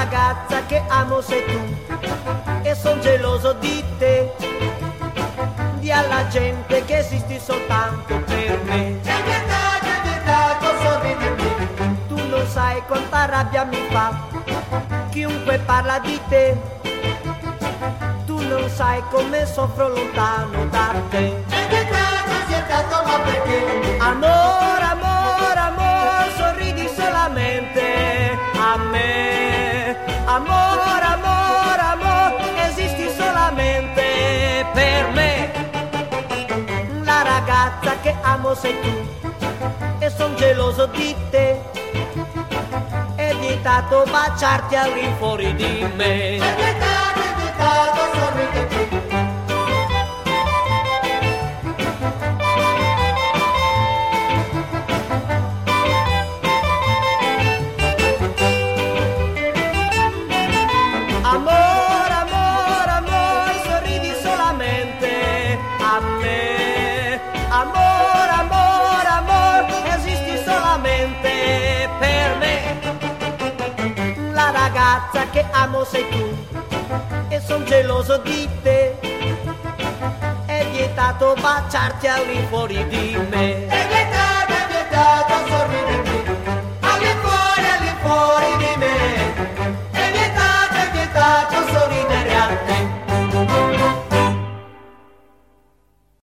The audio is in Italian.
ragazza che amo sei tu e son geloso di te. Di alla gente che esisti soltanto per me. C'è vietato, sorridimi. Tu non sai quanta rabbia mi fa chiunque parla di te. Tu non sai come soffro lontano da te. C'è vietato, ma perché? Amor, amor, amor, sorridi solamente a me. Amor, amor, amor, esisti solamente per me. La ragazza che amo sei tu e son geloso di te. È vietato baciarti al rinfuori di me. C'è vietato, sorridimi. Amor, amor, amor, sorridi solamente a me. Amor, amor, amor, esisti solamente per me. La ragazza che amo sei tu e son geloso di te. È vietato baciarti al rinfuori di me.